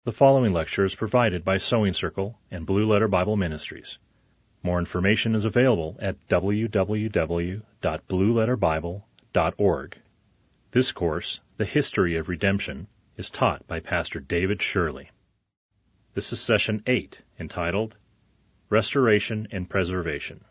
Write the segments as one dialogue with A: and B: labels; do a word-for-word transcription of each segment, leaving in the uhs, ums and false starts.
A: The following lecture is provided by Sewing Circle and Blue Letter Bible Ministries. More information is available at w w w dot blue letter bible dot org. This course, The History of Redemption, is taught by Pastor David Shirley. This is Session eight, entitled Restoration and Preservation.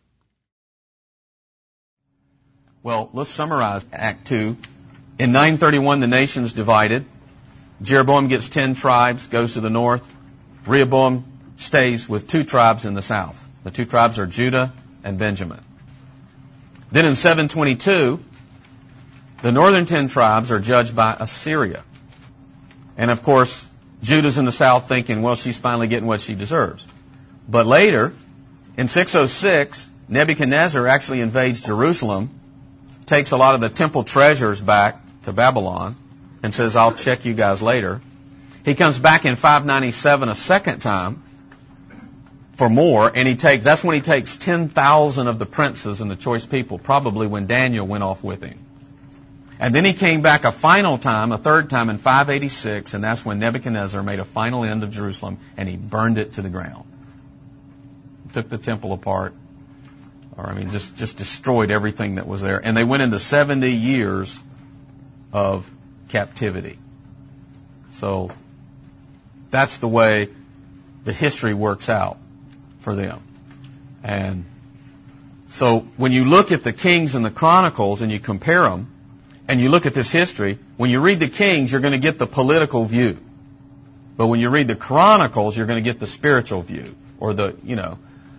B: Well, let's summarize Act two. In nine thirty-one, the nation's divided. Jeroboam gets ten tribes, goes to the north. Rehoboam stays with two tribes in the south. The two tribes are Judah and Benjamin. Then in seven twenty-two, the northern ten tribes are judged by Assyria. And of course, Judah's in the south thinking, well, she's finally getting what she deserves. But later, in six oh six, Nebuchadnezzar actually invades Jerusalem, takes a lot of the temple treasures back to Babylon, and says, I'll check you guys later. He comes back in five ninety-seven a second time for more, and he takes, that's when he takes ten thousand of the princes and the choice people, probably when Daniel went off with him. And then he came back a final time, a third time in five eighty-six, and that's when Nebuchadnezzar made a final end of Jerusalem, and he burned it to the ground. Took the temple apart, or I mean, just, just destroyed everything that was there. And they went into seventy years of captivity. So that's the way the history works out for them. And so when you look at the Kings and the Chronicles and you compare them, and you look at this history, when you read the Kings, you're going to get the political view. But when you read the Chronicles, you're going to get the spiritual view, or the, you know.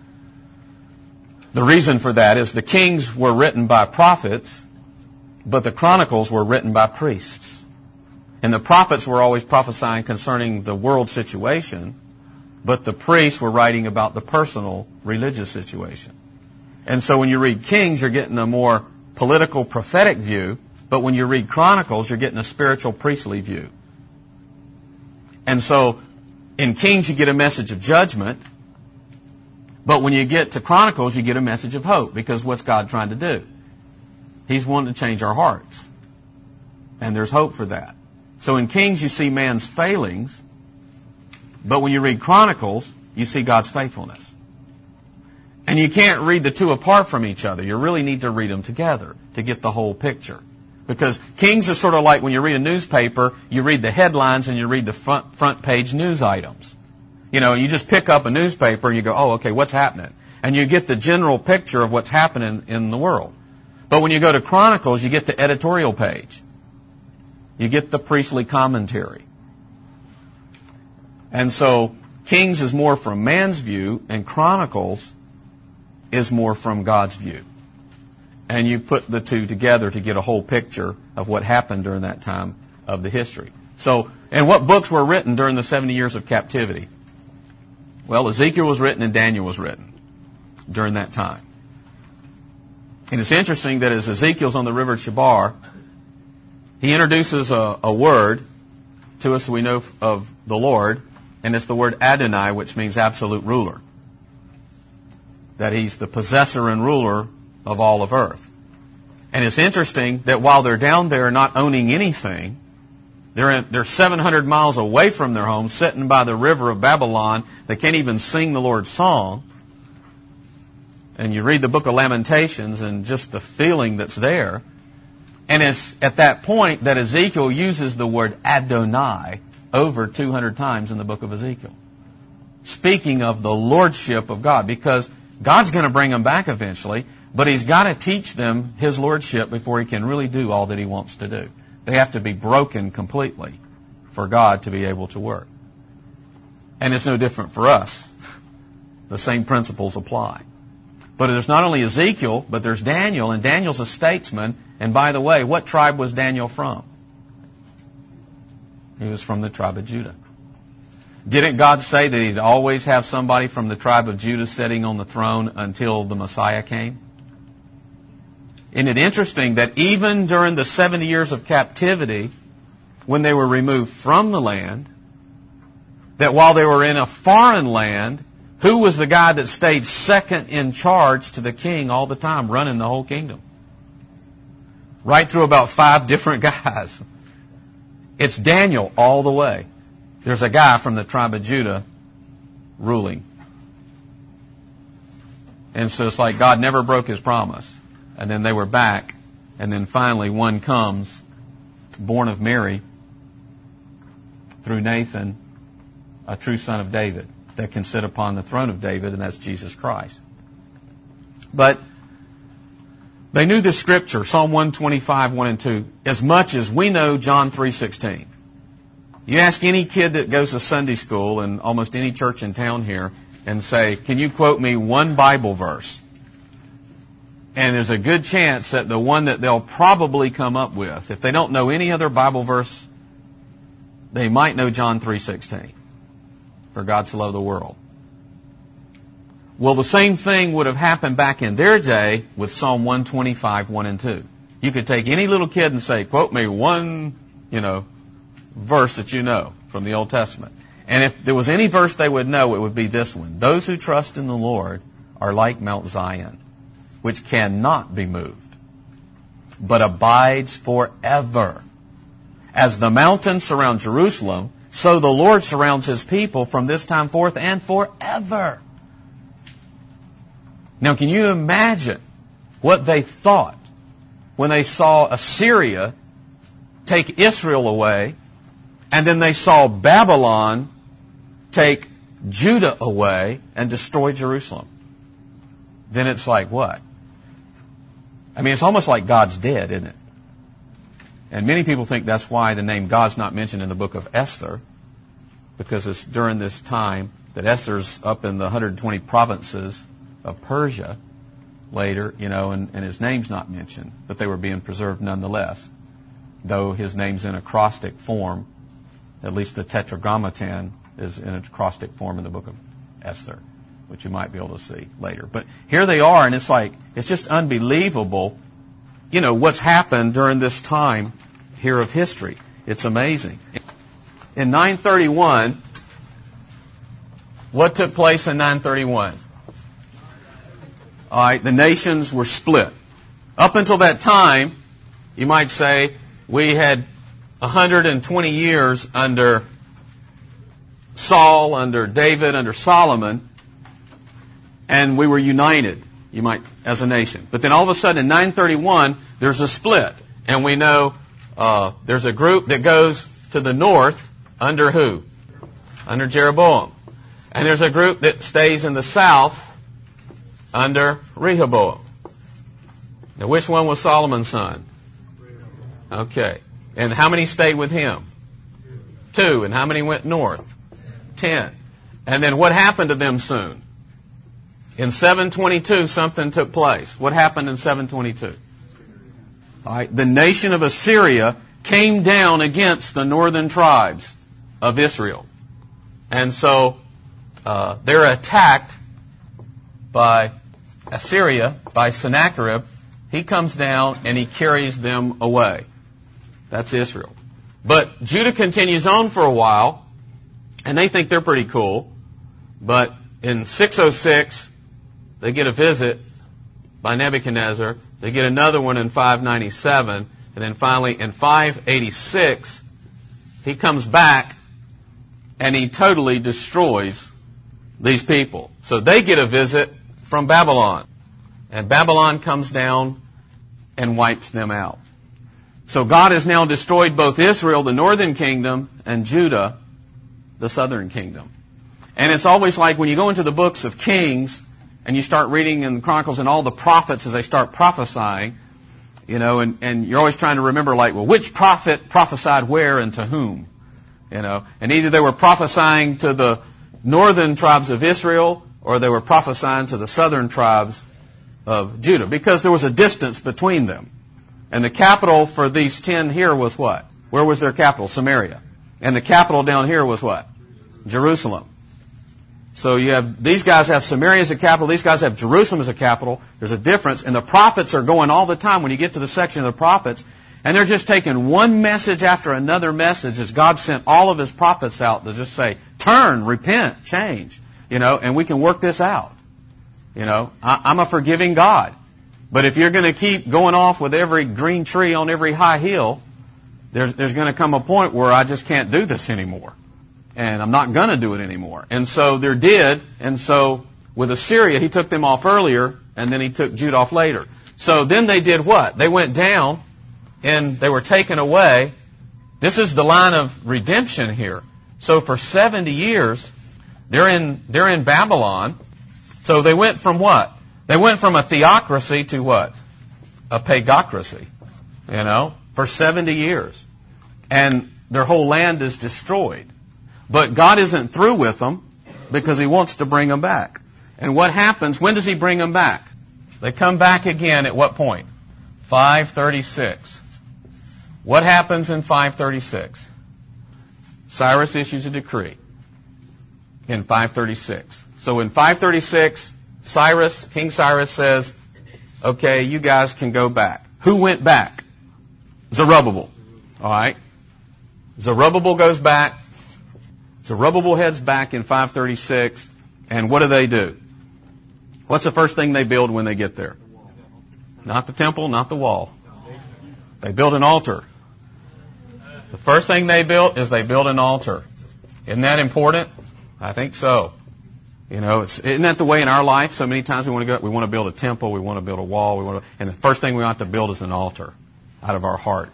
B: The reason for that is the Kings were written by prophets, but the Chronicles were written by priests. And the prophets were always prophesying concerning the world situation, but the priests were writing about the personal religious situation. And so when you read Kings, you're getting a more political, prophetic view, but when you read Chronicles, you're getting a spiritual, priestly view. And so in Kings, you get a message of judgment, but when you get to Chronicles, you get a message of hope, because what's God trying to do? He's wanting to change our hearts. And there's hope for that. So in Kings, you see man's failings, but when you read Chronicles, you see God's faithfulness. And you can't read the two apart from each other. You really need to read them together to get the whole picture. Because Kings is sort of like when you read a newspaper, you read the headlines and you read the front, front page news items. You know, you just pick up a newspaper and you go, oh, okay, what's happening? And you get the general picture of what's happening in the world. But when you go to Chronicles, you get the editorial page. You get the priestly commentary. And so Kings is more from man's view, and Chronicles is more from God's view. And you put the two together to get a whole picture of what happened during that time of the history. So, and what books were written during the seventy years of captivity? Well, Ezekiel was written and Daniel was written during that time. And it's interesting that as Ezekiel's on the river Chebar, he introduces a, a word to us we know of the Lord, and it's the word Adonai, which means absolute ruler. That he's the possessor and ruler of all of earth. And it's interesting that while they're down there not owning anything, they're, in, they're seven hundred miles away from their home, sitting by the river of Babylon. They can't even sing the Lord's song. And you read the book of Lamentations and just the feeling that's there. And it's at that point that Ezekiel uses the word Adonai over two hundred times in the book of Ezekiel. Speaking of the lordship of God, because God's going to bring them back eventually, but He's got to teach them His lordship before He can really do all that He wants to do. They have to be broken completely for God to be able to work. And it's no different for us. The same principles apply. But there's not only Ezekiel, but there's Daniel, and Daniel's a statesman. And by the way, what tribe was Daniel from? He was from the tribe of Judah. Didn't God say that He'd always have somebody from the tribe of Judah sitting on the throne until the Messiah came? Isn't it interesting that even during the seventy years of captivity, when they were removed from the land, that while they were in a foreign land, who was the guy that stayed second in charge to the king all the time, running the whole kingdom? Right through about five different guys. It's Daniel all the way. there's a guy from the tribe of Judah ruling. And so it's like God never broke His promise. And then they were back. And then finally one comes, born of Mary, through Nathan, a true son of David, that can sit upon the throne of David, and that's Jesus Christ. But they knew the Scripture, Psalm one twenty-five, one and two, as much as we know John three sixteen. You ask any kid that goes to Sunday school in almost any church in town here and say, can you quote me one Bible verse? And there's a good chance that the one that they'll probably come up with, if they don't know any other Bible verse, they might know John three sixteen. For God so loved the world. Well, the same thing would have happened back in their day with Psalm one twenty-five, one and two. You could take any little kid and say, quote me one, you know, verse that you know from the Old Testament. And if there was any verse they would know, it would be this one. Those who trust in the Lord are like Mount Zion, which cannot be moved, but abides forever. As the mountains surround Jerusalem, so the Lord surrounds His people from this time forth and forever. Now, can you imagine what they thought when they saw Assyria take Israel away, and then they saw Babylon take Judah away and destroy Jerusalem? Then it's like what? I mean, it's almost like God's dead, isn't it? And many people think that's why the name God's not mentioned in the book of Esther, because it's during this time that Esther's up in the one hundred twenty provinces of Persia later, you know, and, and his name's not mentioned, but they were being preserved nonetheless, though his name's in acrostic form. At least the Tetragrammaton is in acrostic form in the book of Esther, which you might be able to see later. But here they are, and it's like, it's just unbelievable, you know, what's happened during this time here of history. It's amazing. In nine thirty-one, what took place in nine thirty-one? All right, the nations were split. Up until that time, you might say, we had one hundred twenty years under Saul, under David, under Solomon, and we were united, you might, as a nation. But then all of a sudden in nine thirty-one, there's a split. And we know uh, there's a group that goes to the north under who? Under Jeroboam. And there's a group that stays in the south under Rehoboam. Now, which one was Solomon's son? Okay. And how many stayed with him? Two. And how many went north? Ten. And then what happened to them soon? In seven twenty-two, something took place. What happened in seven twenty-two? All right. The nation of Assyria came down against the northern tribes of Israel. And so uh, they're attacked by Assyria, by Sennacherib. He comes down and he carries them away. That's Israel. But Judah continues on for a while, and they think they're pretty cool. But in six oh six, they get a visit by Nebuchadnezzar. They get another one in five ninety-seven. And then finally in five eighty-six, he comes back and he totally destroys these people. So they get a visit from Babylon. And Babylon comes down and wipes them out. So God has now destroyed both Israel, the northern kingdom, and Judah, the southern kingdom. And it's always like when you go into the books of Kings and you start reading in the Chronicles and all the prophets as they start prophesying, you know, and, and you're always trying to remember, like, well, which prophet prophesied where and to whom? You know, and either they were prophesying to the northern tribes of Israel or they were prophesying to the southern tribes of Judah, because there was a distance between them. And the capital for these ten here was what? Where was their capital? Samaria. And the capital down here was what? Jerusalem. So you have, these guys have Samaria as a capital, these guys have Jerusalem as a capital. There's a difference, and the prophets are going all the time when you get to the section of the prophets, and they're just taking one message after another message as God sent all of His prophets out to just say, turn, repent, change, you know, and we can work this out. You know, I, I'm a forgiving God. But if you're going to keep going off with every green tree on every high hill, there's, there's going to come a point where I just can't do this anymore. and I'm not going to do it anymore. And so they're dead. And so with Assyria, he took them off earlier, and then he took Judah off later. So then they did what? They went down, and they were taken away. This is the line of redemption here. So for seventy years, they're in, they're in Babylon. So they went from what? They went from a theocracy to what? A pagocracy. You know, for seventy years. And their whole land is destroyed. But God isn't through with them because He wants to bring them back. And what happens? When does He bring them back? They come back again at what point? five thirty-six. What happens in five thirty-six? Cyrus issues a decree in five thirty-six. So in five thirty-six, Cyrus, King Cyrus says, okay, you guys can go back. Who went back? Zerubbabel. All right. Zerubbabel goes back. Zerubbabel heads back in five thirty-six. And what do they do? What's the first thing they build when they get there? Not the temple, not the wall. They build an altar. The first thing they built is they build an altar. Isn't that important? I think so. You know, it's, isn't that the way in our life? So many times we want to go, we want to build a temple, we want to build a wall, we want to, and the first thing we want to build is an altar out of our heart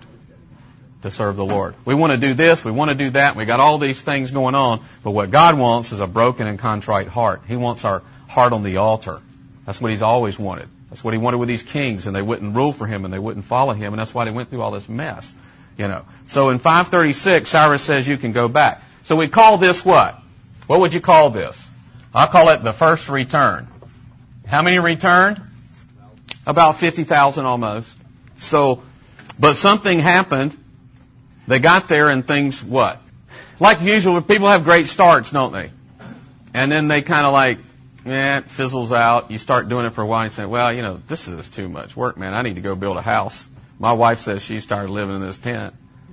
B: to serve the Lord. We want to do this, we want to do that, we got all these things going on, but what God wants is a broken and contrite heart. He wants our heart on the altar. That's what He's always wanted. That's what He wanted with these kings, and they wouldn't rule for Him, and they wouldn't follow Him, and that's why they went through all this mess. You know. So in five thirty-six, Cyrus says you can go back. So we call this what? What would you call this? I'll call it the first return. How many returned? About fifty thousand almost. So, but something happened. They got there and things what? Like usual, people have great starts, don't they? And then they kind of like, eh, it fizzles out. You start doing it for a while and you say, well, you know, this is too much work, man. I need to go build a house. My wife says she's tired of living in this tent.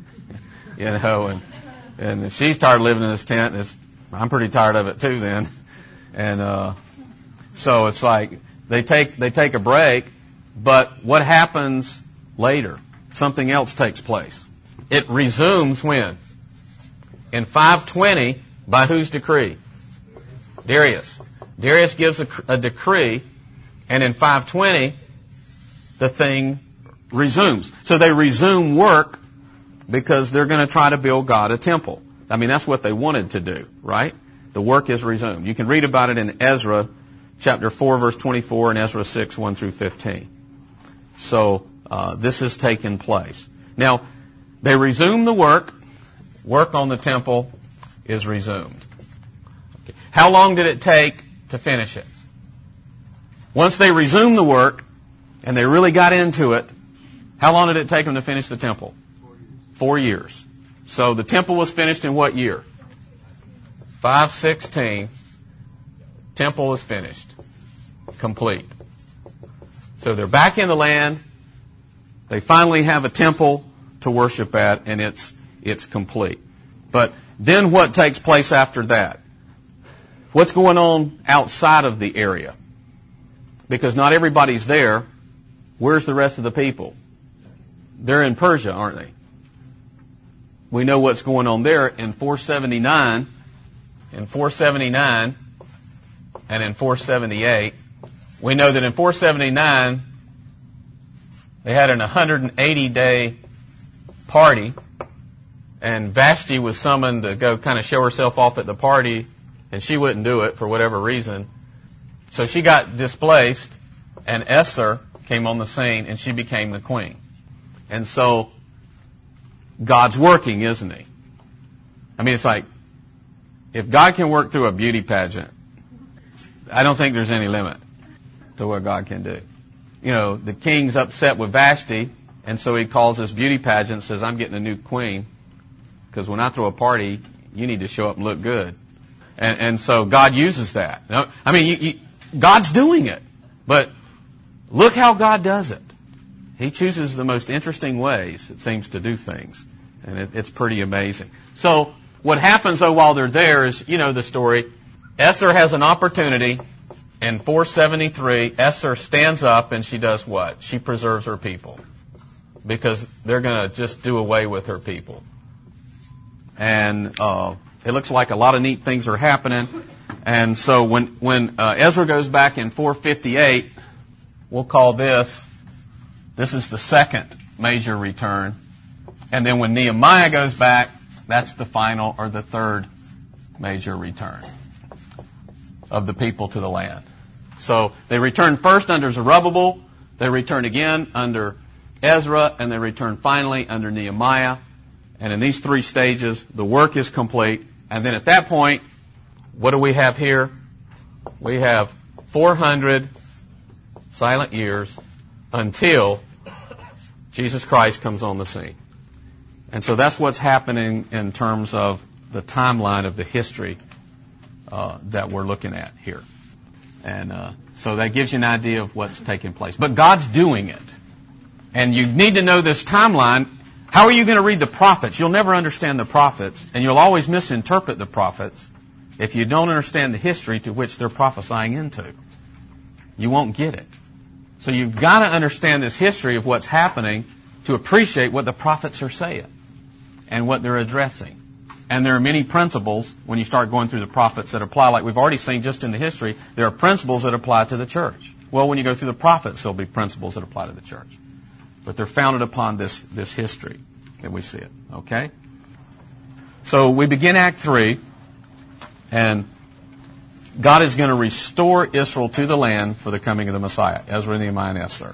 B: You know, and, and if she's tired of living in this tent, it's, I'm pretty tired of it too then. And, uh, so it's like they take, they take a break, but what happens later? Something else takes place. It resumes when? In five twenty, by whose decree? Darius. Darius gives a, a decree, and in five twenty, the thing resumes. So they resume work because they're going to try to build God a temple. I mean, that's what they wanted to do, right? The work is resumed. You can read about it in Ezra chapter four, verse twenty-four, and Ezra six, one through fifteen. So uh, this has taken place. Now, they resume the work. Work on the temple is resumed. Okay. How long did it take to finish it? Once they resumed the work and they really got into it, how long did it take them to finish the temple? Four years. So the temple was finished in what year? five sixteen. Temple is finished. Complete. So they're back in the land. They finally have a temple to worship at, and it's it's complete. But then what takes place after that? What's going on outside of the area? Because not everybody's there. Where's the rest of the people? They're in Persia, aren't they? We know what's going on there in four seventy-nine, in four seventy-nine, and in four seventy-eight. We know that in four seventy-nine, they had an one hundred eighty day party, and Vashti was summoned to go kind of show herself off at the party, and she wouldn't do it for whatever reason. So she got displaced, and Esther came on the scene, and she became the queen. And so God's working, isn't He? I mean, it's like, if God can work through a beauty pageant, I don't think there's any limit to what God can do. You know, the king's upset with Vashti, and so he calls this beauty pageant and says, I'm getting a new queen, because when I throw a party, you need to show up and look good. And, and so God uses that. I mean, you, you, God's doing it, but look how God does it. He chooses the most interesting ways, it seems, to do things. And it, it's pretty amazing. So what happens, though, while they're there is, you know the story. Esther has an opportunity. In four seventy-three, Esther stands up and she does what? She preserves her people. Because they're going to just do away with her people. And uh, It looks like a lot of neat things are happening. And so when, when uh, Ezra goes back in four fifty-eight, we'll call this, this is the second major return. And then when Nehemiah goes back, that's the final or the third major return of the people to the land. So they return first under Zerubbabel, they return again under Ezra, and they return finally under Nehemiah. And in these three stages, the work is complete. And then at that point, what do we have here? We have four hundred silent years until Jesus Christ comes on the scene. And so that's what's happening in terms of the timeline of the history uh, that we're looking at here. And uh, so that gives you an idea of what's taking place. But God's doing it. And you need to know this timeline. How are you going to read the prophets? You'll never understand the prophets, and you'll always misinterpret the prophets if you don't understand the history to which they're prophesying into. You won't get it. So you've got to understand this history of what's happening to appreciate what the prophets are saying and what they're addressing. And there are many principles when you start going through the prophets that apply. Like we've already seen just in the history, there are principles that apply to the church. Well, when you go through the prophets, there'll be principles that apply to the church. But they're founded upon this, this history that we see it. Okay? So we begin Act three, and God is going to restore Israel to the land for the coming of the Messiah, Ezra, Nehemiah, and Esther.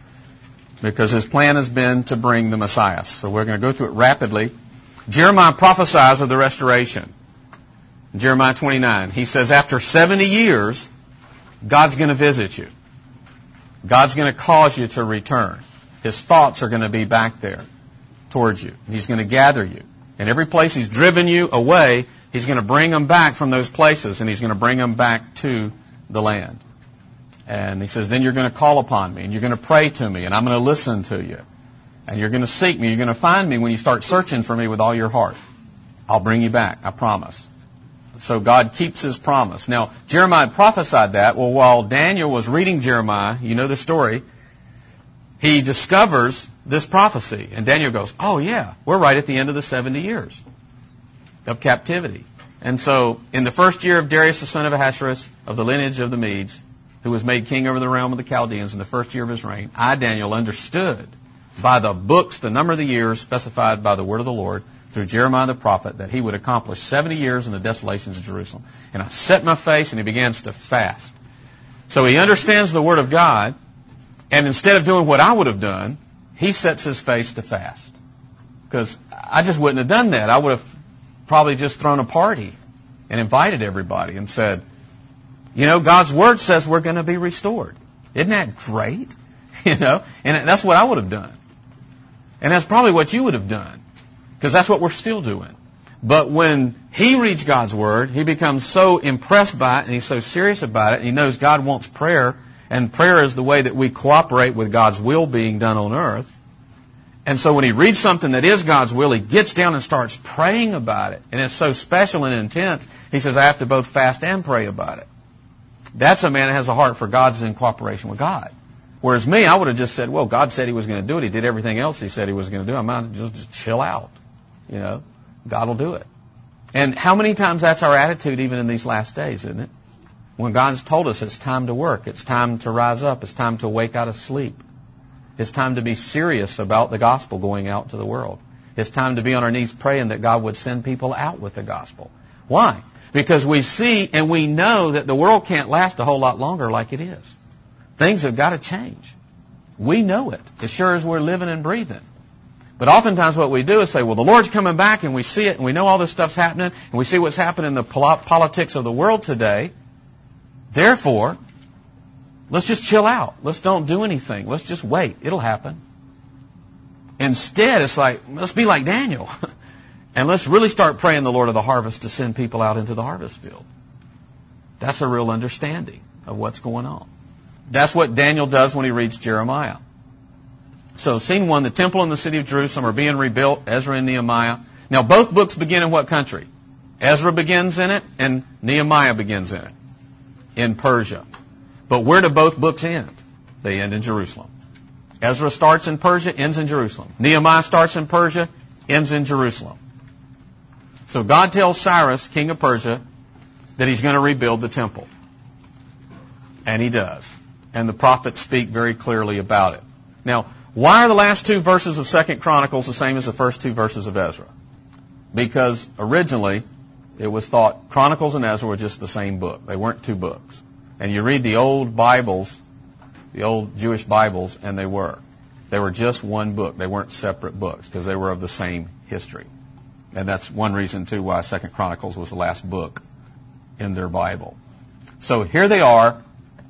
B: Because his plan has been to bring the Messiah. So we're going to go through it rapidly. Jeremiah prophesies of the restoration. In Jeremiah twenty-nine, he says, after seventy years, God's going to visit you. God's going to cause you to return. His thoughts are going to be back there towards you. He's going to gather you. And every place He's driven you away, He's going to bring them back from those places, and He's going to bring them back to the land. And He says, then you're going to call upon me, and you're going to pray to me, and I'm going to listen to you. And you're going to seek me. You're going to find me when you start searching for me with all your heart. I'll bring you back. I promise. So God keeps His promise. Now, Jeremiah prophesied that. Well, while Daniel was reading Jeremiah, you know the story, he discovers this prophecy. And Daniel goes, oh yeah, we're right at the end of the seventy years of captivity. And so, in the first year of Darius the son of Ahasuerus, of the lineage of the Medes, who was made king over the realm of the Chaldeans in the first year of his reign, I, Daniel, understood by the books the number of the years specified by the word of the Lord through Jeremiah the prophet that he would accomplish seventy years in the desolations of Jerusalem. And I set my face, and he begins to fast. So he understands the word of God, and instead of doing what I would have done, he sets his face to fast. Because I just wouldn't have done that. I would have probably just thrown a party and invited everybody and said, you know, God's word says we're going to be restored. Isn't that great? You know, and that's what I would have done. And that's probably what you would have done, because that's what we're still doing. But when he reads God's word, he becomes so impressed by it, and he's so serious about it, and he knows God wants prayer, and prayer is the way that we cooperate with God's will being done on earth. And so when he reads something that is God's will, he gets down and starts praying about it. And it's so special and intense, he says, I have to both fast and pray about it. That's a man that has a heart for God's in cooperation with God. Whereas me, I would have just said, well, God said He was going to do it. He did everything else He said He was going to do. I might just, just chill out. You know, God will do it. And how many times that's our attitude even in these last days, isn't it? When God's told us it's time to work, it's time to rise up, it's time to wake out of sleep. It's time to be serious about the gospel going out to the world. It's time to be on our knees praying that God would send people out with the gospel. Why? Because we see and we know that the world can't last a whole lot longer like it is. Things have got to change. We know it, as sure as we're living and breathing. But oftentimes what we do is say, well, the Lord's coming back, and we see it, and we know all this stuff's happening, and we see what's happening in the politics of the world today. Therefore, let's just chill out. Let's don't do anything. Let's just wait. It'll happen. Instead, it's like, let's be like Daniel. And let's really start praying the Lord of the harvest to send people out into the harvest field. That's a real understanding of what's going on. That's what Daniel does when he reads Jeremiah. So, scene one, the temple and the city of Jerusalem are being rebuilt, Ezra and Nehemiah. Now, both books begin in what country? Ezra begins in it, and Nehemiah begins in it, in Persia. But where do both books end? They end in Jerusalem. Ezra starts in Persia, ends in Jerusalem. Nehemiah starts in Persia, ends in Jerusalem. So God tells Cyrus, king of Persia, that he's going to rebuild the temple. And he does. And the prophets speak very clearly about it. Now, why are the last two verses of Second Chronicles the same as the first two verses of Ezra? Because originally it was thought Chronicles and Ezra were just the same book. They weren't two books. And you read the old Bibles, the old Jewish Bibles, and they were. They were just one book. They weren't separate books because they were of the same history. And that's one reason, too, why Second Chronicles was the last book in their Bible. So here they are.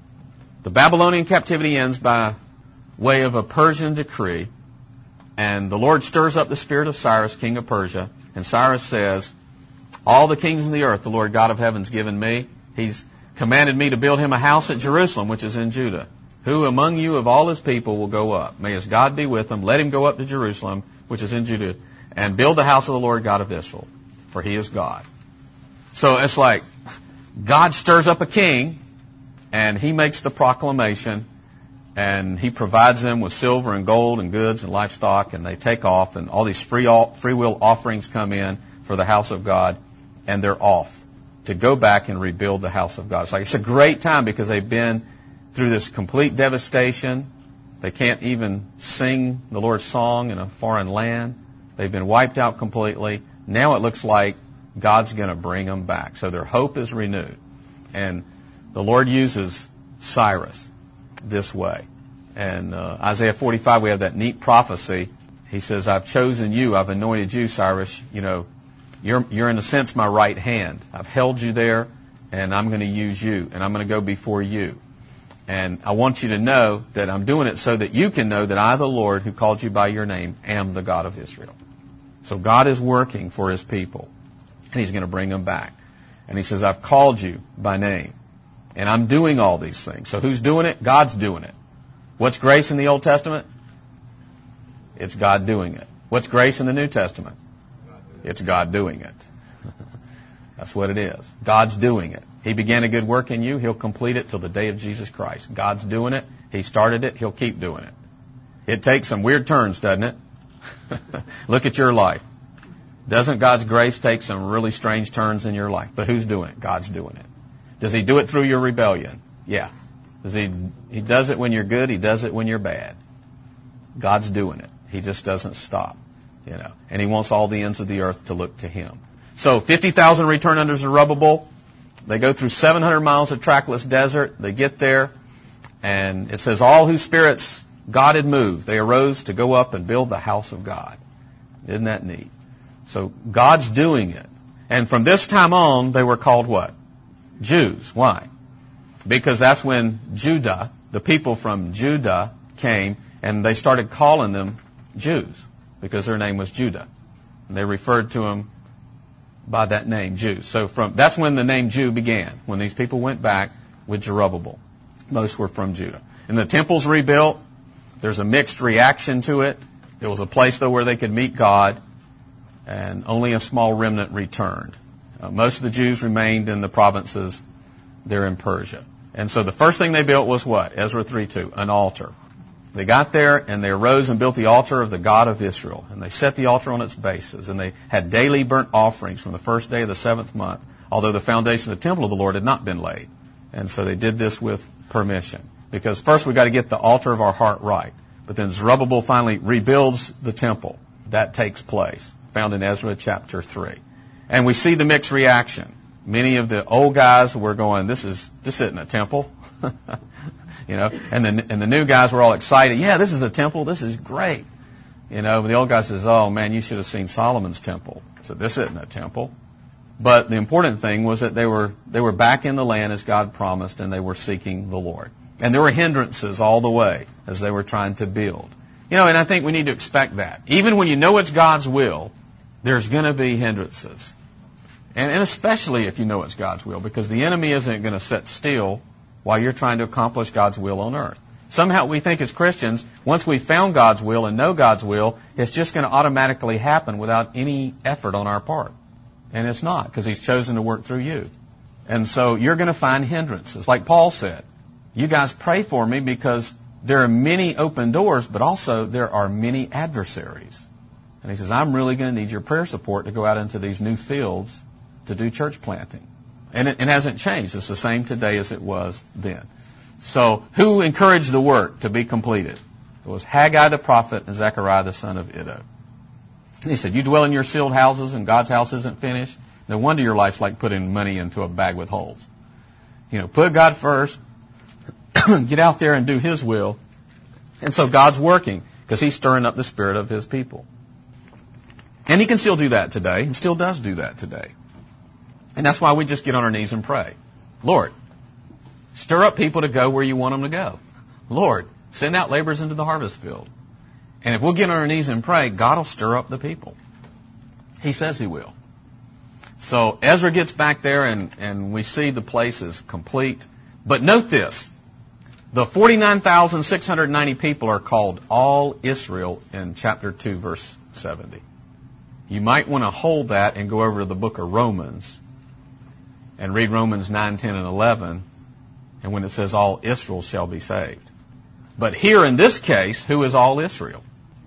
B: The Babylonian captivity ends by way of a Persian decree. And the Lord stirs up the spirit of Cyrus, king of Persia. And Cyrus says, all the kings of the earth, the Lord God of heaven has given me. He's commanded me to build him a house at Jerusalem, which is in Judah. Who among you of all his people will go up? May his God be with him. Let him go up to Jerusalem, which is in Judah, and build the house of the Lord God of Israel, for he is God. So it's like God stirs up a king, and he makes the proclamation, and he provides them with silver and gold and goods and livestock, and they take off, and all these free free will offerings come in for the house of God, and they're off to go back and rebuild the house of God. It's like it's a great time because they've been through this complete devastation. They can't even sing the Lord's song in a foreign land. They've been wiped out completely. Now it looks like God's going to bring them back. So their hope is renewed. And the Lord uses Cyrus this way. And uh, Isaiah forty-five, we have that neat prophecy. He says, I've chosen you, I've anointed you, Cyrus. You know, you're, you're in a sense my right hand. I've held you there, and I'm going to use you, and I'm going to go before you. And I want you to know that I'm doing it so that you can know that I, the Lord, who called you by your name, am the God of Israel. So God is working for his people, and he's going to bring them back. And he says, I've called you by name, and I'm doing all these things. So who's doing it? God's doing it. What's grace in the Old Testament? It's God doing it. What's grace in the New Testament? It's God doing it. That's what it is. God's doing it. He began a good work in you. He'll complete it till the day of Jesus Christ. God's doing it. He started it. He'll keep doing it. It takes some weird turns, doesn't it? Look at your life. Doesn't God's grace take some really strange turns in your life? But who's doing it? God's doing it. Does he do it through your rebellion? Yeah. Does he, he does it when you're good. He does it when you're bad. God's doing it. He just doesn't stop, you know. And he wants all the ends of the earth to look to him. So fifty thousand return under Zerubbabel. They go through seven hundred miles of trackless desert. They get there, and it says, all whose spirits God had moved, they arose to go up and build the house of God. Isn't that neat? So God's doing it. And from this time on, they were called what? Jews. Why? Because that's when Judah, the people from Judah, came, and they started calling them Jews, because their name was Judah. And they referred to them by that name, Jews. So from that's when the name Jew began, when these people went back with Zerubbabel. Most were from Judah. And the temple's rebuilt. There's a mixed reaction to it. It was a place, though, where they could meet God, and only a small remnant returned. Uh, most of the Jews remained in the provinces there in Persia. And so the first thing they built was what? Ezra three two, an altar. They got there, and they arose and built the altar of the God of Israel. And they set the altar on its bases. And they had daily burnt offerings from the first day of the seventh month, although the foundation of the temple of the Lord had not been laid. And so they did this with permission. Because first we've got to get the altar of our heart right. But then Zerubbabel finally rebuilds the temple. That takes place, found in Ezra chapter three. And we see the mixed reaction. Many of the old guys were going, this is this isn't a temple. You know, and the, and the new guys were all excited. Yeah, this is a temple. This is great. You know, but the old guy says, oh, man, you should have seen Solomon's temple. So this isn't a temple. But the important thing was that they were they were back in the land as God promised, and they were seeking the Lord. And there were hindrances all the way as they were trying to build. You know, and I think we need to expect that. Even when you know it's God's will, there's going to be hindrances. And, and especially if you know it's God's will, because the enemy isn't going to sit still while you're trying to accomplish God's will on earth. Somehow we think as Christians, once we've found God's will and know God's will, it's just going to automatically happen without any effort on our part. And it's not, because he's chosen to work through you. And so you're going to find hindrances. Like Paul said, you guys pray for me because there are many open doors, but also there are many adversaries. And he says, I'm really going to need your prayer support to go out into these new fields to do church planting. And it, it hasn't changed. It's the same today as it was then. So who encouraged the work to be completed? It was Haggai the prophet and Zechariah the son of Iddo. And he said, you dwell in your sealed houses and God's house isn't finished? No wonder your life's like putting money into a bag with holes. You know, put God first, get out there and do His will. And so God's working because He's stirring up the spirit of His people. And He can still do that today and still does do that today. And that's why we just get on our knees and pray. Lord, stir up people to go where you want them to go. Lord, send out laborers into the harvest field. And if we'll get on our knees and pray, God will stir up the people. He says He will. So Ezra gets back there and, and we see the place is complete. But note this. The forty-nine thousand six hundred ninety people are called all Israel in chapter two, verse seventy. You might want to hold that and go over to the book of Romans and read Romans nine, ten, and eleven. And when it says all Israel shall be saved. But here in this case, who is all Israel?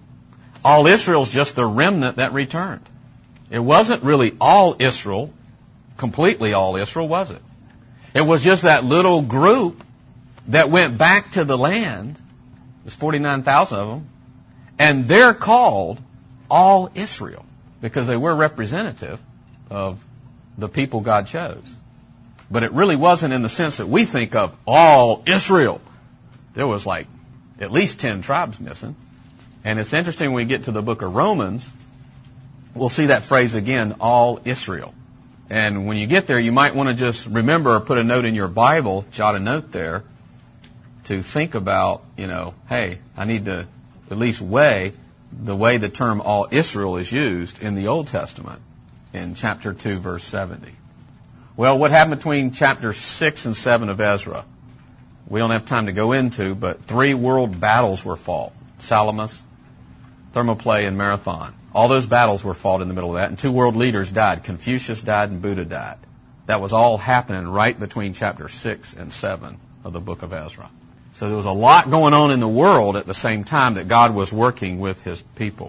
B: All Israel is just the remnant that returned. It wasn't really all Israel, completely all Israel, was it? It was just that little group that went back to the land. There's forty-nine thousand of them. And they're called all Israel because they were representative of the people God chose. But it really wasn't in the sense that we think of all Israel. There was like at least ten tribes missing. And it's interesting when we get to the book of Romans, we'll see that phrase again, all Israel. And when you get there, you might want to just remember or put a note in your Bible, jot a note there, to think about, you know, hey, I need to at least weigh the way the term all Israel is used in the Old Testament in chapter two, verse seventy. Well, what happened between chapter six and seven of Ezra? We don't have time to go into, but three world battles were fought. Salamis, Thermopylae, and Marathon. All those battles were fought in the middle of that, and two world leaders died. Confucius died and Buddha died. That was all happening right between chapter six and seven of the book of Ezra. So there was a lot going on in the world at the same time that God was working with His people.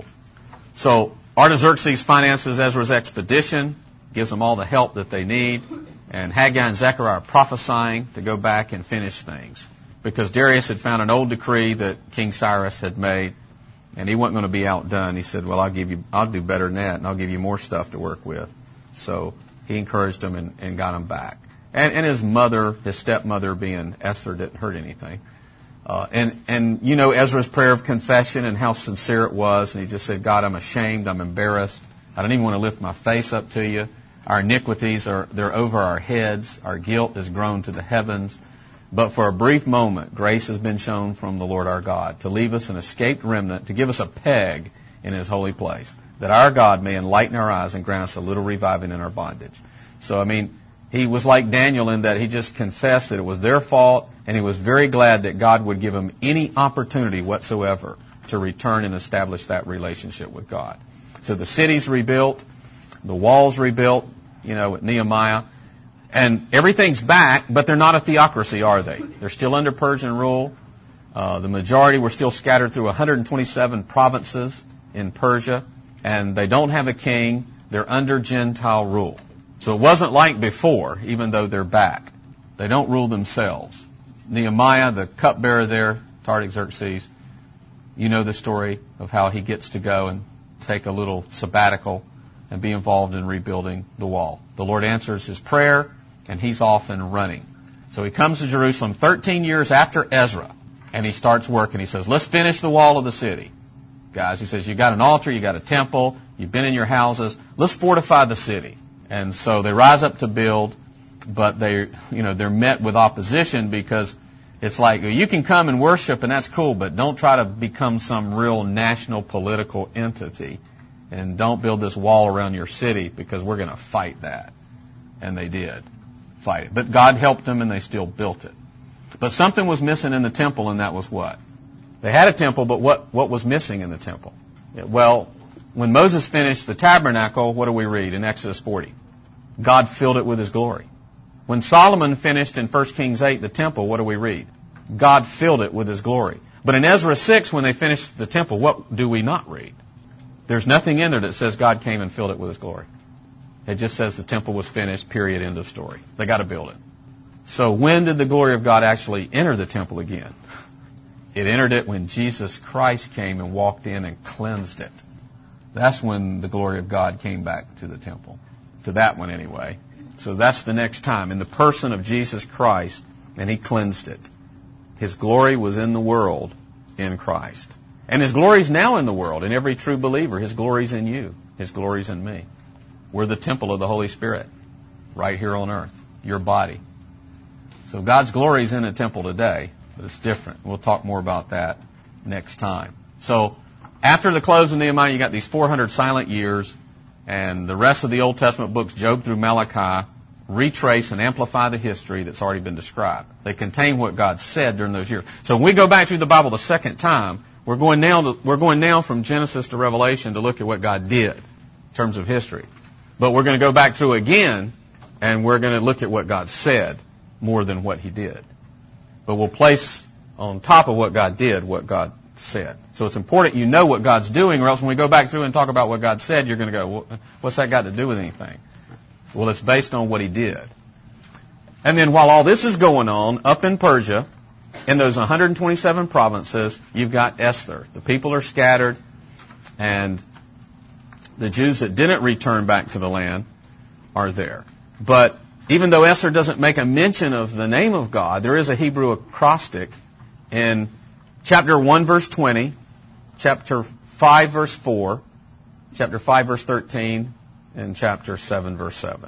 B: So Artaxerxes finances Ezra's expedition, gives them all the help that they need, and Haggai and Zechariah are prophesying to go back and finish things. Because Darius had found an old decree that King Cyrus had made, and he wasn't going to be outdone. He said, well, I'll give you, I'll do better than that, and I'll give you more stuff to work with. So he encouraged them and, and got them back. And, and his mother, his stepmother being Esther, didn't hurt anything. Uh, and, and, you know, Ezra's prayer of confession and how sincere it was. And he just said, God, I'm ashamed. I'm embarrassed. I don't even want to lift my face up to you. Our iniquities are, they're over our heads. Our guilt has grown to the heavens. But for a brief moment, grace has been shown from the Lord our God to leave us an escaped remnant, to give us a peg in His holy place, that our God may enlighten our eyes and grant us a little reviving in our bondage. So, I mean, he was like Daniel in that he just confessed that it was their fault, and he was very glad that God would give him any opportunity whatsoever to return and establish that relationship with God. So the city's rebuilt, the walls rebuilt, you know, with Nehemiah, and everything's back, but they're not a theocracy, are they? They're still under Persian rule. Uh, the majority were still scattered through one hundred twenty-seven provinces in Persia, and they don't have a king. They're under Gentile rule. So it wasn't like before, even though they're back. They don't rule themselves. Nehemiah, the cupbearer there, Artaxerxes, you know the story of how he gets to go and take a little sabbatical and be involved in rebuilding the wall. The Lord answers his prayer, and he's off and running. So he comes to Jerusalem thirteen years after Ezra, and he starts working. He says, let's finish the wall of the city. Guys, he says, you got an altar, you got a temple, you've been in your houses. Let's fortify the city. And so they rise up to build, but they, you know, they're met with opposition because it's like, you can come and worship and that's cool, but don't try to become some real national political entity. And don't build this wall around your city because we're going to fight that. And they did fight it. But God helped them and they still built it. But something was missing in the temple, and that was what? They had a temple, but what, what was missing in the temple? Well, when Moses finished the tabernacle, what do we read in Exodus forty? God filled it with His glory. When Solomon finished in First Kings eight the temple, what do we read? God filled it with His glory. But in Ezra six, when they finished the temple, what do we not read? There's nothing in there that says God came and filled it with His glory. It just says the temple was finished, period, end of story. They got to build it. So when did the glory of God actually enter the temple again? It entered it when Jesus Christ came and walked in and cleansed it. That's when the glory of God came back to the temple. To that one anyway. So that's the next time. In the person of Jesus Christ, and He cleansed it. His glory was in the world in Christ. And His glory is now in the world, in every true believer. His glory is in you. His glory is in me. We're the temple of the Holy Spirit, right here on earth, your body. So God's glory is in a temple today, but it's different. We'll talk more about that next time. So after the close of Nehemiah, you got these four hundred silent years, and the rest of the Old Testament books, Job through Malachi, retrace and amplify the history that's already been described. They contain what God said during those years. So when we go back through the Bible the second time, we're going now to, we're going now from Genesis to Revelation to look at what God did in terms of history. But we're going to go back through again, and we're going to look at what God said more than what He did. But we'll place on top of what God did what God said. So it's important you know what God's doing, or else when we go back through and talk about what God said, you're going to go, well, what's that got to do with anything? Well, it's based on what He did. And then while all this is going on, up in Persia, in those one hundred twenty-seven provinces, you've got Esther. The people are scattered, and the Jews that didn't return back to the land are there. But even though Esther doesn't make a mention of the name of God, there is a Hebrew acrostic in chapter one, verse twenty, chapter five, verse four, chapter five, verse thirteen, and chapter seven, verse seven.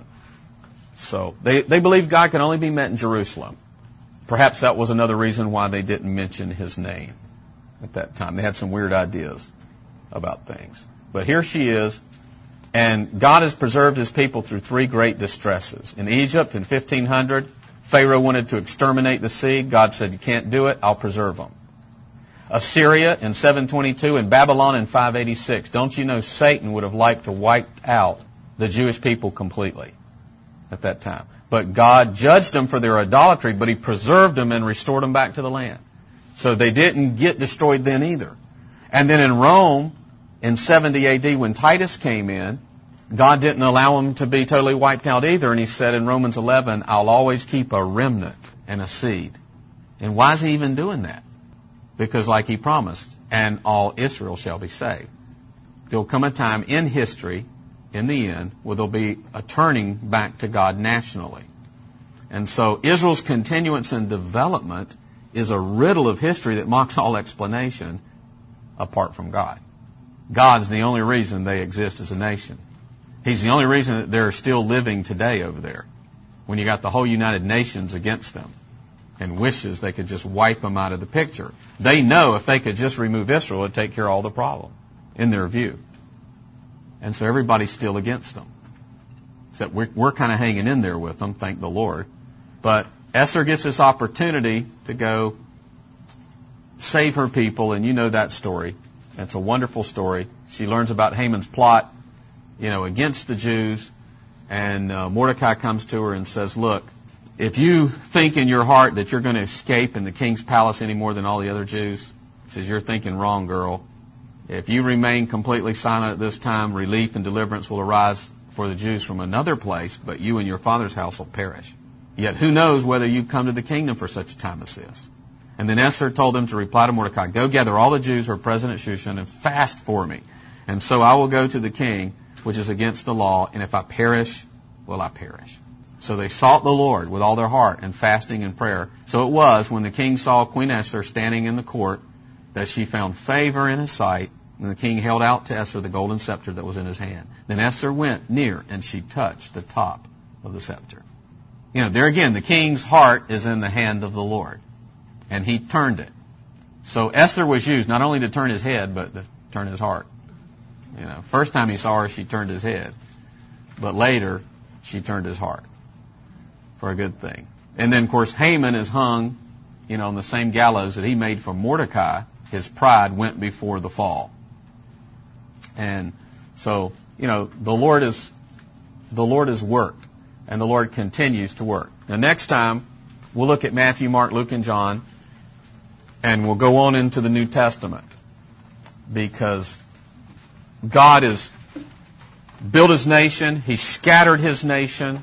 B: So they, they believed God could only be met in Jerusalem. Perhaps that was another reason why they didn't mention His name at that time. They had some weird ideas about things. But here she is, and God has preserved His people through three great distresses. In Egypt in fifteen hundred, Pharaoh wanted to exterminate the seed. God said, you can't do it, I'll preserve them. Assyria in seven twenty-two, and Babylon in five eighty-six. Don't you know Satan would have liked to wipe out the Jewish people completely at that time. But God judged them for their idolatry, but He preserved them and restored them back to the land. So they didn't get destroyed then either. And then in Rome, in seventy A D, when Titus came in, God didn't allow them to be totally wiped out either. And He said in Romans eleven, I'll always keep a remnant and a seed. And why is He even doing that? Because like He promised, and all Israel shall be saved. There'll come a time in history, in the end, where there'll be a turning back to God nationally. And so Israel's continuance and development is a riddle of history that mocks all explanation apart from God. God's the only reason they exist as a nation. He's the only reason that they're still living today over there, when you got the whole United Nations against them and wishes they could just wipe them out of the picture. They know if they could just remove Israel, it would take care of all the problem, in their view. And so everybody's still against them. Except we're, we're kind of hanging in there with them, thank the Lord. But Esther gets this opportunity to go save her people, and you know that story. It's a wonderful story. She learns about Haman's plot, you know, against the Jews, and uh, Mordecai comes to her and says, look, if you think in your heart that you're going to escape in the king's palace any more than all the other Jews, he says, you're thinking wrong, girl. If you remain completely silent at this time, relief and deliverance will arise for the Jews from another place, but you and your father's house will perish. Yet who knows whether you've come to the kingdom for such a time as this. And then Esther told them to reply to Mordecai, go gather all the Jews who are present at Shushan and fast for me. And so I will go to the king, which is against the law, and if I perish, will I perish. So they sought the Lord with all their heart and fasting and prayer. So it was when the king saw Queen Esther standing in the court that she found favor in his sight, and the king held out to Esther the golden scepter that was in his hand. Then Esther went near, and she touched the top of the scepter. You know, there again, the king's heart is in the hand of the Lord, and he turned it. So Esther was used not only to turn his head, but to turn his heart. You know, first time he saw her, she turned his head, but later she turned his heart for a good thing. And then, of course, Haman is hung, you know, on the same gallows that he made for Mordecai. His pride went before the fall. And so, you know, the Lord is, the Lord has worked, and the Lord continues to work. Now, next time, we'll look at Matthew, Mark, Luke, and John, and we'll go on into the New Testament, because God has built His nation. He scattered His nation.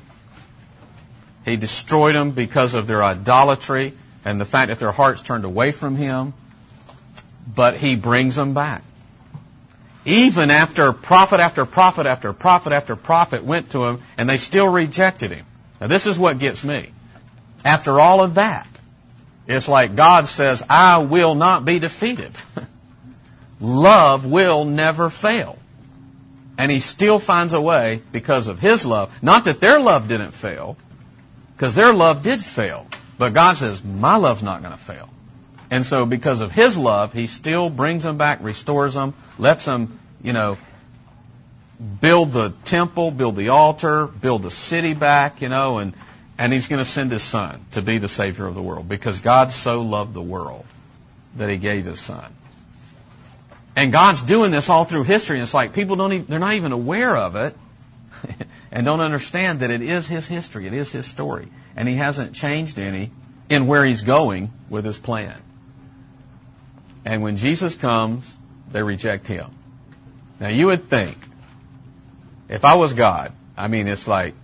B: He destroyed them because of their idolatry and the fact that their hearts turned away from Him. But He brings them back. Even after prophet after prophet after prophet after prophet went to Him, and they still rejected Him. Now this is what gets me. After all of that, it's like God says, I will not be defeated. Love will never fail. And He still finds a way because of His love. Not that their love didn't fail, because their love did fail. But God says, my love's not going to fail. And so because of His love, He still brings them back, restores them, lets them, you know, build the temple, build the altar, build the city back, you know, and, and He's going to send His Son to be the Savior of the world. Because God so loved the world that He gave His Son. And God's doing this all through history, and it's like people don't even, they're not even aware of it and don't understand that it is His history, it is His story. And He hasn't changed any in where He's going with His plan. And when Jesus comes, they reject Him. Now you would think, if I was God, I mean, it's like,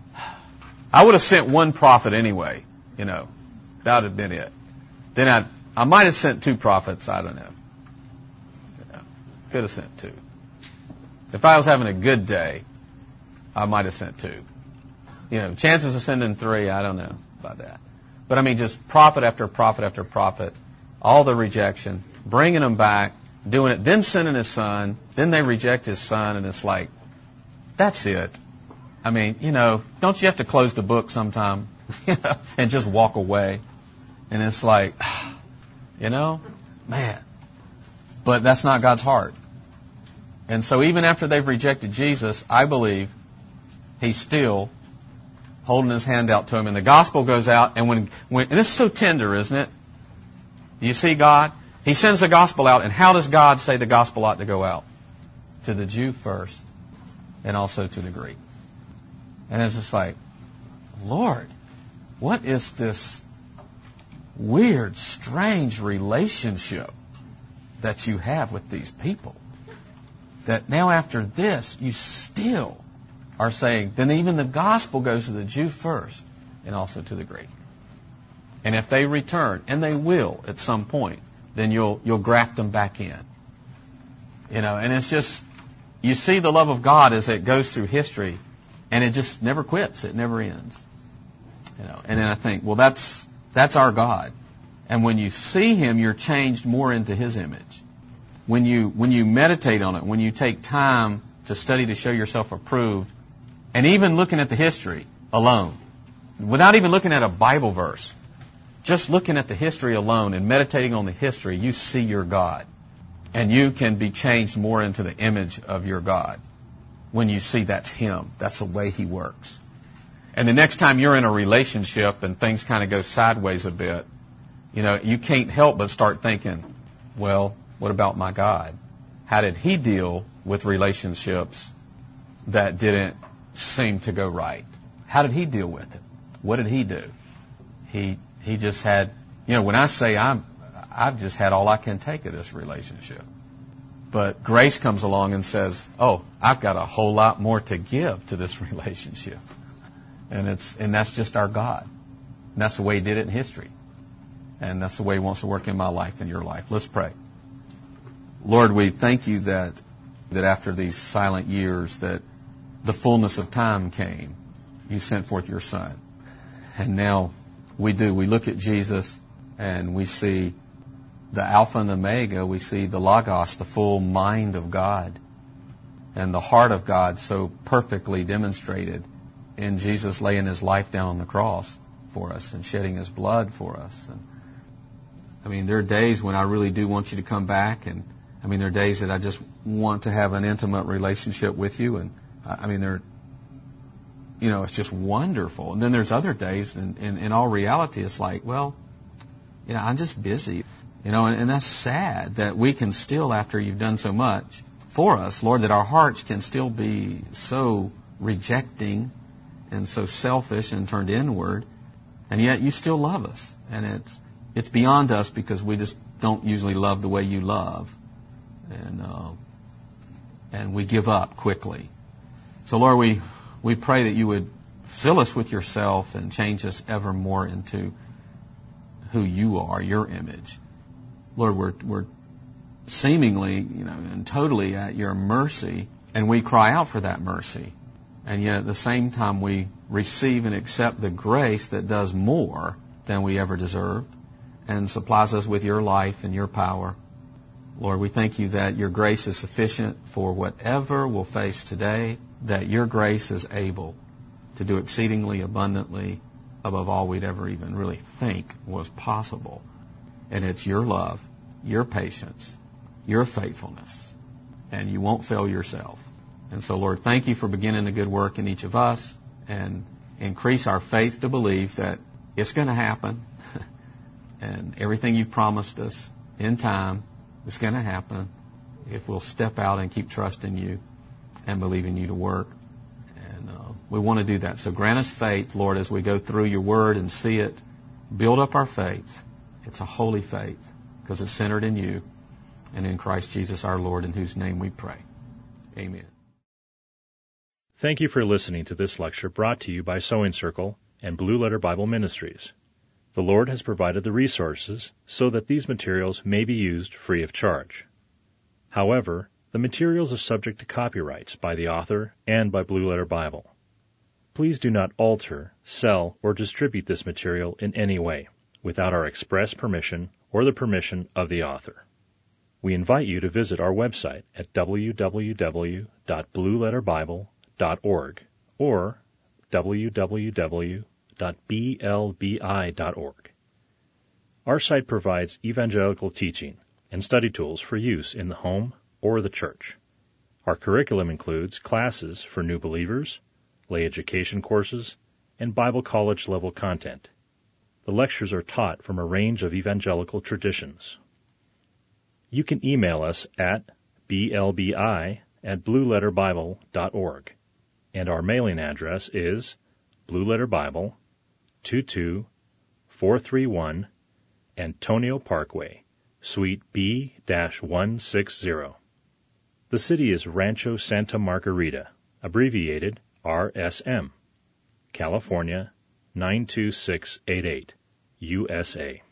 B: I would have sent one prophet anyway, you know. That would have been it. Then I I might have sent two prophets, I don't know. You know, could have sent two. If I was having a good day, I might have sent two. You know, chances of sending three, I don't know about that. But I mean, just prophet after prophet after prophet, all the rejection, bringing them back, doing it, then sending His Son, then they reject His Son, and it's like, that's it. I mean, you know, don't you have to close the book sometime and just walk away? And it's like, you know, man. But that's not God's heart. And so even after they've rejected Jesus, I believe He's still holding His hand out to them. And the gospel goes out, and when, when and this is so tender, isn't it? You see God? He sends the gospel out, and how does God say the gospel ought to go out? To the Jew first, and also to the Greek. And it's just like, Lord, what is this weird, strange relationship that you have with these people? That now after this, you still are saying, then even the gospel goes to the Jew first, and also to the Greek. And if they return, and they will at some point, then you'll you'll graft them back in. You know, and it's just, you see the love of God as it goes through history, and it just never quits. It never ends. You know, and then I think, well, that's that's our God. And when you see Him, you're changed more into His image. When you when you meditate on it, when you take time to study to show yourself approved, and even looking at the history alone, without even looking at a Bible verse, just looking at the history alone and meditating on the history, you see your God. And you can be changed more into the image of your God when you see that's Him. That's the way He works. And the next time you're in a relationship and things kind of go sideways a bit, you know, you can't help but start thinking, well, what about my God? How did He deal with relationships that didn't seem to go right? How did He deal with it? What did He do? He He just had, you know, when I say I'm, I've just had all I can take of this relationship. But grace comes along and says, oh, I've got a whole lot more to give to this relationship. And it's, and that's just our God. And that's the way He did it in history. And that's the way He wants to work in my life and your life. Let's pray. Lord, we thank You that, that after these silent years that the fullness of time came. You sent forth Your Son. And now we do. We look at Jesus and we see the Alpha and the Omega. We see the Logos, the full mind of God, and the heart of God so perfectly demonstrated in Jesus laying His life down on the cross for us and shedding His blood for us. And I mean, there are days when I really do want You to come back, and I mean, there are days that I just want to have an intimate relationship with You, and I mean, there, you know, it's just wonderful. And then there's other days, and in, in all reality, it's like, well, you know, I'm just busy. You know, and, and that's sad that we can still, after You've done so much for us, Lord, that our hearts can still be so rejecting and so selfish and turned inward, and yet You still love us. And it's it's beyond us because we just don't usually love the way You love. And uh, and we give up quickly. So, Lord, we, we pray that you would fill us with yourself and change us ever more into who you are, your image. Lord, we're, we're seemingly, you know, and totally at your mercy, and we cry out for that mercy. And yet at the same time we receive and accept the grace that does more than we ever deserved and supplies us with your life and your power. Lord, we thank you that your grace is sufficient for whatever we'll face today, that your grace is able to do exceedingly abundantly above all we'd ever even really think was possible. And it's your love, your patience, your faithfulness, and you won't fail yourself. And so, Lord, thank you for beginning a good work in each of us, and increase our faith to believe that it's going to happen, and everything you've promised us in time is going to happen if we'll step out and keep trusting you and believing you to work. And uh, we want to do that. So grant us faith, Lord, as we go through your word and see it. Build up our faith. It's a holy faith because it's centered in you and in Christ Jesus our Lord, in whose name we pray. Amen.
A: Thank you for listening to this lecture brought to you by Sowing Circle and Blue Letter Bible Ministries. The Lord has provided the resources so that these materials may be used free of charge. However, the materials are subject to copyrights by the author and by Blue Letter Bible. Please do not alter, sell, or distribute this material in any way without our express permission or the permission of the author. We invite you to visit our website at w w w dot blue letter bible dot org or w w w dot b l b i dot org. Our site provides evangelical teaching and study tools for use in the home or the church. Our curriculum includes classes for new believers, lay education courses, and Bible college level content. The lectures are taught from a range of evangelical traditions. You can email us at b l b i at blue letter bible dot org, and our mailing address is Blue Letter Bible, two two four three one Antonio Parkway, Suite B one sixty. The city is Rancho Santa Margarita, abbreviated R S M, California nine two six eight eight, U S A.